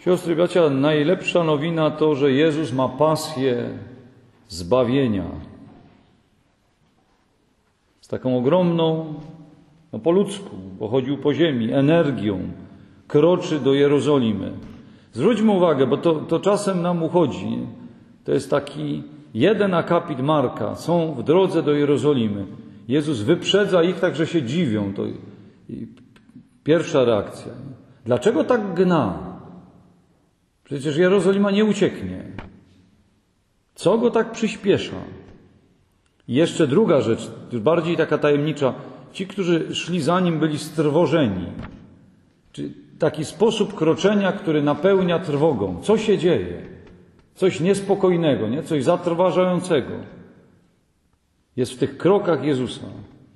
Siostry i bracia, najlepsza nowina to, że Jezus ma pasję zbawienia. Z taką ogromną, po ludzku, bo chodził po ziemi, energią, kroczy do Jerozolimy. Zwróćmy uwagę, bo to czasem nam uchodzi. Nie? To jest taki jeden akapit Marka. Są w drodze do Jerozolimy. Jezus wyprzedza ich tak, że się dziwią. To pierwsza reakcja. Dlaczego tak gna? Przecież Jerozolima nie ucieknie. Co go tak przyspiesza? I jeszcze druga rzecz, już bardziej taka tajemnicza. Ci, którzy szli za nim, byli strwożeni. Czyli taki sposób kroczenia, który napełnia trwogą. Co się dzieje? Coś niespokojnego, nie? Coś zatrważającego. Jest w tych krokach Jezusa.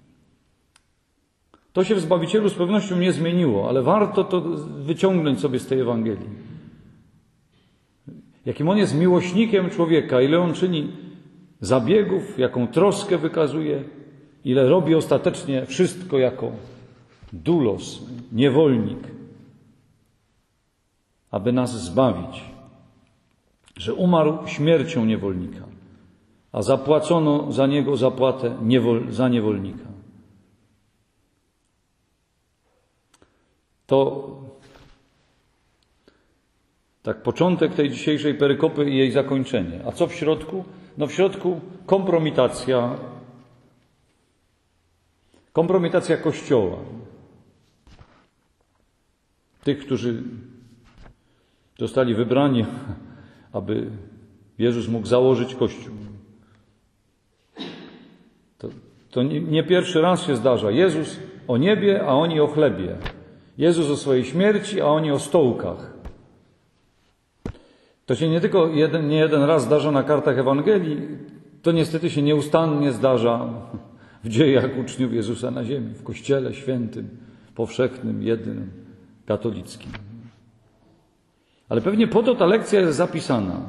To się w Zbawicielu z pewnością nie zmieniło, ale warto to wyciągnąć sobie z tej Ewangelii. Jakim on jest miłośnikiem człowieka, ile on czyni zabiegów, jaką troskę wykazuje, ile robi ostatecznie wszystko jako doulos, niewolnik, aby nas zbawić. Że umarł śmiercią niewolnika, a zapłacono za niego zapłatę za niewolnika. To tak początek tej dzisiejszej perykopy i jej zakończenie. A co w środku? No w środku kompromitacja Kościoła. Tych, którzy zostali wybrani, aby Jezus mógł założyć Kościół. To nie pierwszy raz się zdarza. Jezus o niebie, a oni o chlebie. Jezus o swojej śmierci, a oni o stołkach. To się nie tylko nie jeden raz zdarza na kartach Ewangelii, to niestety się nieustannie zdarza w dziejach uczniów Jezusa na ziemi, w Kościele świętym, powszechnym, jednym, katolickim. Ale pewnie po to ta lekcja jest zapisana.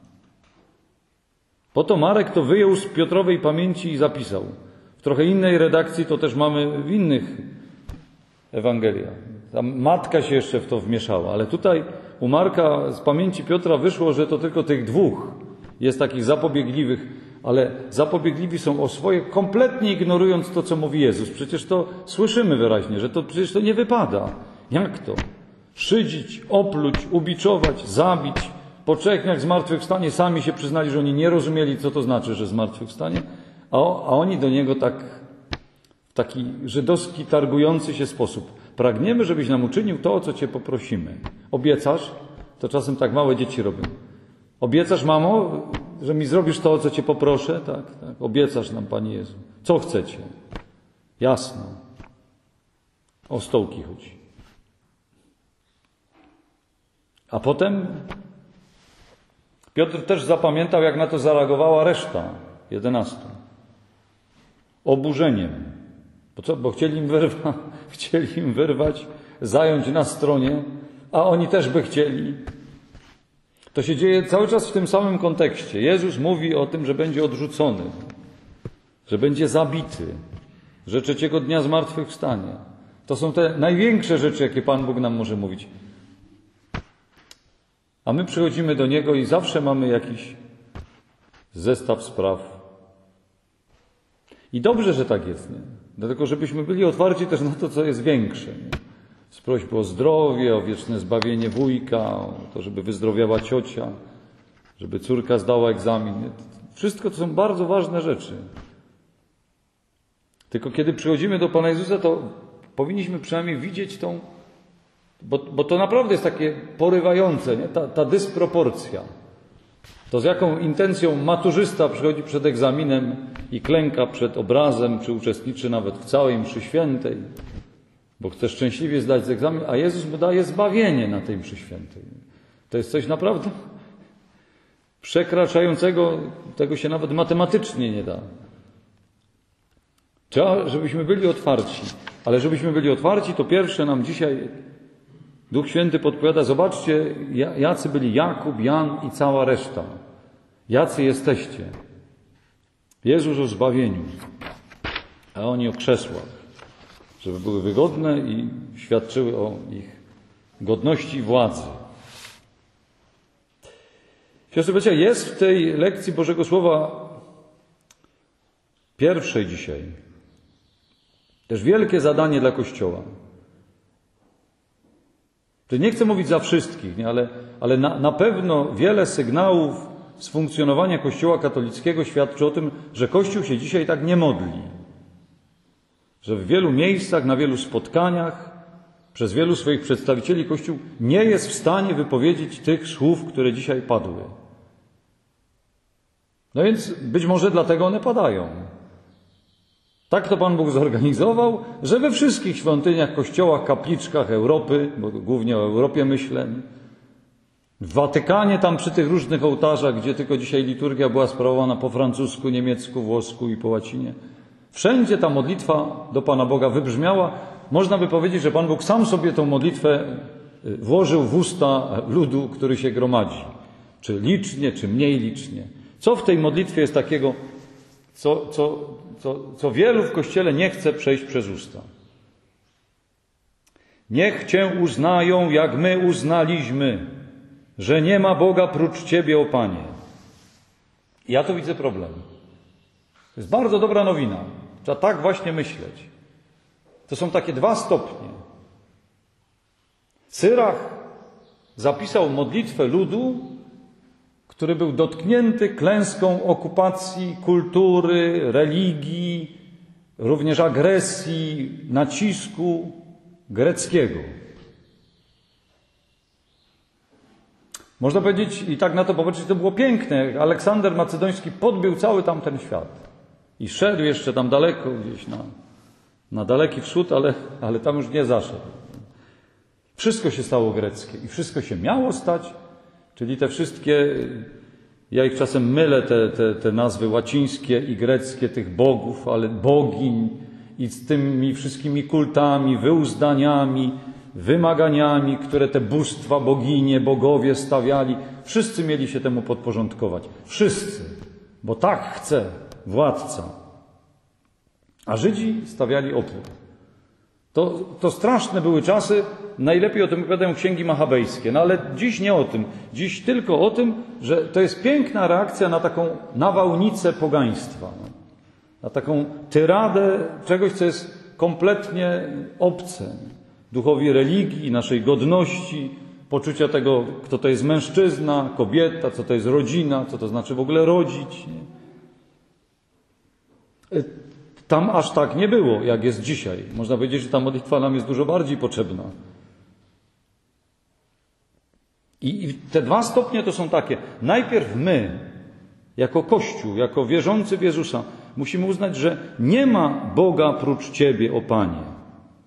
Po to Marek to wyjął z Piotrowej pamięci i zapisał. W trochę innej redakcji to też mamy w innych Ewangeliach. Tam matka się jeszcze w to wmieszała, ale tutaj u Marka z pamięci Piotra wyszło, że to tylko tych dwóch jest takich zapobiegliwych, ale zapobiegliwi są o swoje, kompletnie ignorując to, co mówi Jezus. Przecież to słyszymy wyraźnie, że przecież to nie wypada. Jak to? Szydzić, opluć, ubiczować, zabić. Po 3 dniach zmartwychwstanie sami się przyznali, że oni nie rozumieli, co to znaczy, że zmartwychwstanie, a oni do niego tak w taki żydowski, targujący się sposób. Pragniemy, żebyś nam uczynił to, o co Cię poprosimy. Obiecasz? To czasem tak małe dzieci robią. Obiecasz, mamo, że mi zrobisz to, o co Cię poproszę? Tak. Obiecasz nam, Panie Jezu. Co chcecie? Jasno. O stołki chodzi. A potem Piotr też zapamiętał, jak na to zareagowała reszta 11. Oburzeniem. Bo chcieli im wyrwać, zająć na stronie, a oni też by chcieli. To się dzieje cały czas w tym samym kontekście. Jezus mówi o tym, że będzie odrzucony, że będzie zabity, że 3 dnia zmartwychwstanie. To są te największe rzeczy, jakie Pan Bóg nam może mówić. A my przychodzimy do Niego i zawsze mamy jakiś zestaw spraw. I dobrze, że tak jest, nie? Dlatego, żebyśmy byli otwarci też na to, co jest większe. Nie? Z prośbą o zdrowie, o wieczne zbawienie wujka, o to, żeby wyzdrowiała ciocia, żeby córka zdała egzamin. Nie? Wszystko to są bardzo ważne rzeczy. Tylko kiedy przychodzimy do Pana Jezusa, to powinniśmy przynajmniej widzieć tą, bo to naprawdę jest takie porywające, nie? Ta dysproporcja. To z jaką intencją maturzysta przychodzi przed egzaminem i klęka przed obrazem, czy uczestniczy nawet w całej mszy świętej, bo chce szczęśliwie zdać egzamin, a Jezus mu daje zbawienie na tej mszy świętej. To jest coś naprawdę przekraczającego, tego się nawet matematycznie nie da. Trzeba, żebyśmy byli otwarci. Ale żebyśmy byli otwarci, to pierwsze nam dzisiaj Duch Święty podpowiada, zobaczcie, jacy byli Jakub, Jan i cała reszta. Jacy jesteście. Jezus o zbawieniu, a oni o krzesłach, żeby były wygodne i świadczyły o ich godności i władzy. Siostry bracia, jest w tej lekcji Bożego Słowa pierwszej dzisiaj też wielkie zadanie dla Kościoła. To nie chcę mówić za wszystkich, nie? Ale na pewno wiele sygnałów z funkcjonowania Kościoła katolickiego świadczy o tym, że Kościół się dzisiaj tak nie modli. Że w wielu miejscach, na wielu spotkaniach, przez wielu swoich przedstawicieli Kościół nie jest w stanie wypowiedzieć tych słów, które dzisiaj padły. No więc być może dlatego one padają. Tak to Pan Bóg zorganizował, że we wszystkich świątyniach, kościołach, kapliczkach Europy, bo głównie o Europie myślę, w Watykanie, tam przy tych różnych ołtarzach, gdzie tylko dzisiaj liturgia była sprawowana po francusku, niemiecku, włosku i po łacinie, wszędzie ta modlitwa do Pana Boga wybrzmiała. Można by powiedzieć, że Pan Bóg sam sobie tę modlitwę włożył w usta ludu, który się gromadzi. Czy licznie, czy mniej licznie. Co w tej modlitwie jest takiego, co wielu w Kościele nie chce przejść przez usta? Niech Cię uznają, jak my uznaliśmy, że nie ma Boga prócz Ciebie, o Panie. Ja tu widzę problem. To jest bardzo dobra nowina. Trzeba tak właśnie myśleć. To są takie 2 stopnie. Syrach zapisał modlitwę ludu, który był dotknięty klęską okupacji, kultury, religii, również agresji, nacisku greckiego. Można powiedzieć i tak na to popatrzeć, to było piękne. Aleksander Macedoński podbił cały tamten świat i szedł jeszcze tam daleko, gdzieś na daleki wschód, ale tam już nie zaszedł. Wszystko się stało greckie i wszystko się miało stać, czyli te wszystkie, ja ich czasem mylę, te nazwy łacińskie i greckie tych bogów, ale bogiń i z tymi wszystkimi kultami, wyuzdaniami, wymaganiami, które te bóstwa, boginie, bogowie stawiali. Wszyscy mieli się temu podporządkować. Wszyscy, bo tak chce władca. A Żydzi stawiali opór. To straszne były czasy. Najlepiej o tym opowiadają księgi machabejskie. No ale dziś nie o tym. Dziś tylko o tym, że to jest piękna reakcja na taką nawałnicę pogaństwa. Na taką tyradę czegoś, co jest kompletnie obce duchowi religii, naszej godności, poczucia tego, kto to jest mężczyzna, kobieta, co to jest rodzina, co to znaczy w ogóle rodzić. Tam aż tak nie było, jak jest dzisiaj. Można powiedzieć, że ta modlitwa nam jest dużo bardziej potrzebna. I te 2 stopnie to są takie. Najpierw my, jako Kościół, jako wierzący w Jezusa, musimy uznać, że nie ma Boga prócz Ciebie, o Panie.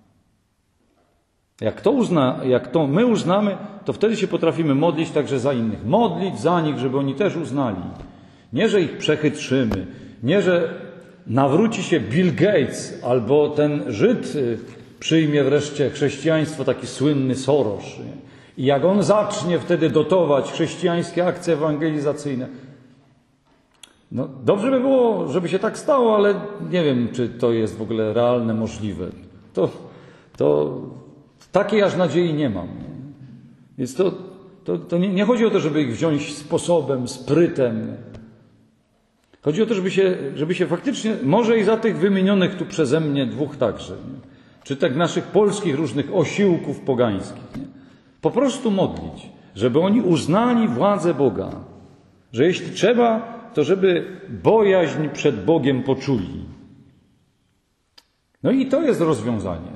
Jak to my uznamy, to wtedy się potrafimy modlić także za innych. Modlić za nich, żeby oni też uznali. Nie, że ich przechytrzymy. Nie, że nawróci się Bill Gates albo ten Żyd przyjmie wreszcie chrześcijaństwo, taki słynny Soros. I jak on zacznie wtedy dotować chrześcijańskie akcje ewangelizacyjne, no dobrze by było, żeby się tak stało, ale nie wiem, czy to jest w ogóle realne, możliwe. To takiej aż nadziei nie mam. Więc to nie chodzi o to, żeby ich wziąć sposobem, sprytem. Chodzi o to, żeby się faktycznie, może i za tych wymienionych tu przeze mnie 2 także, nie? Czy tak naszych polskich różnych osiłków pogańskich, nie? Po prostu modlić, żeby oni uznali władzę Boga, że jeśli trzeba, to żeby bojaźń przed Bogiem poczuli. No i to jest rozwiązanie.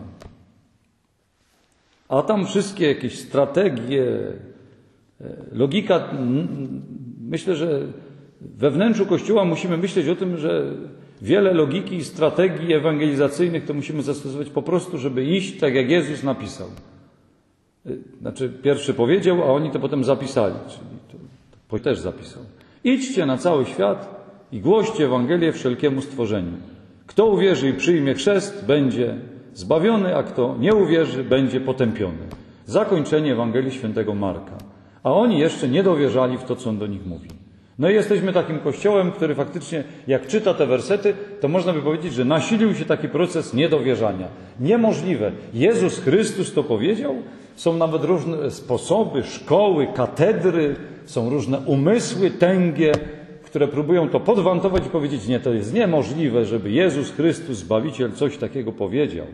A tam wszystkie jakieś strategie, logika, myślę, że we wnętrzu Kościoła musimy myśleć o tym, że wiele logiki i strategii ewangelizacyjnych to musimy zastosować po prostu, żeby iść tak, jak Jezus napisał. Znaczy, pierwszy powiedział, a oni to potem zapisali, czyli to też zapisał. Idźcie na cały świat i głoście Ewangelię wszelkiemu stworzeniu. Kto uwierzy i przyjmie chrzest, będzie zbawiony, a kto nie uwierzy, będzie potępiony. Zakończenie Ewangelii świętego Marka. A oni jeszcze nie dowierzali w to, co on do nich mówi. No i jesteśmy takim kościołem, który faktycznie, jak czyta te wersety, to można by powiedzieć, że nasilił się taki proces niedowierzania. Niemożliwe. Jezus Chrystus to powiedział. Są nawet różne sposoby, szkoły, katedry, są różne umysły tęgie, które próbują to podwantować i powiedzieć, nie, to jest niemożliwe, żeby Jezus Chrystus, Zbawiciel, coś takiego powiedział.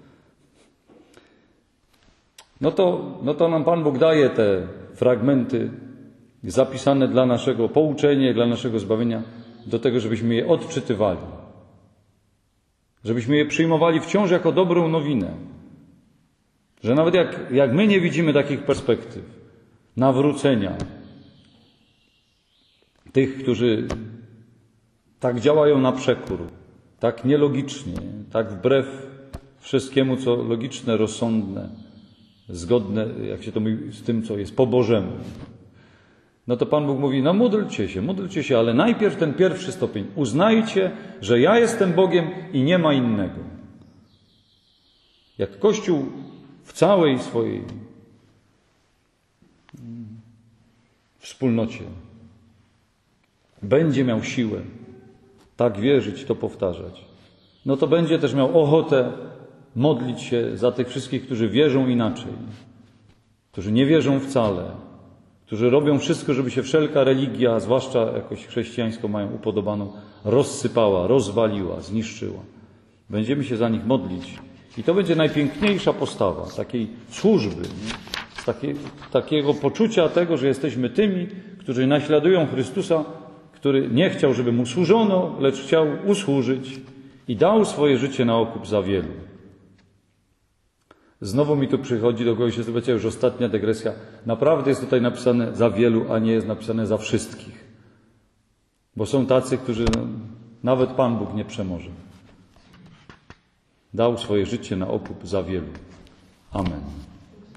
No to nam Pan Bóg daje te fragmenty zapisane dla naszego pouczenia, dla naszego zbawienia, do tego, żebyśmy je odczytywali. Żebyśmy je przyjmowali wciąż jako dobrą nowinę. Że nawet jak my nie widzimy takich perspektyw nawrócenia, tych, którzy tak działają na przekór, tak nielogicznie, tak wbrew wszystkiemu, co logiczne, rozsądne, zgodne, jak się to mówi, z tym, co jest po Bożemu. No to Pan Bóg mówi, no módlcie się, ale najpierw ten pierwszy stopień. Uznajcie, że ja jestem Bogiem i nie ma innego. Jak Kościół w całej swojej wspólnocie będzie miał siłę tak wierzyć, to powtarzać, no to będzie też miał ochotę modlić się za tych wszystkich, którzy wierzą inaczej, którzy nie wierzą wcale, którzy robią wszystko, żeby się wszelka religia, zwłaszcza jakoś chrześcijańską mają upodobaną, rozsypała, rozwaliła, zniszczyła. Będziemy się za nich modlić. I to będzie najpiękniejsza postawa takiej służby, takiego poczucia tego, że jesteśmy tymi, którzy naśladują Chrystusa, który nie chciał, żeby mu służono, lecz chciał usłużyć i dał swoje życie na okup za wielu. Znowu mi tu przychodzi do głowy, słuchajcie, już ostatnia dygresja. Naprawdę jest tutaj napisane za wielu, a nie jest napisane za wszystkich. Bo są tacy, którzy nawet Pan Bóg nie przemoże. Dał swoje życie na okup za wielu. Amen.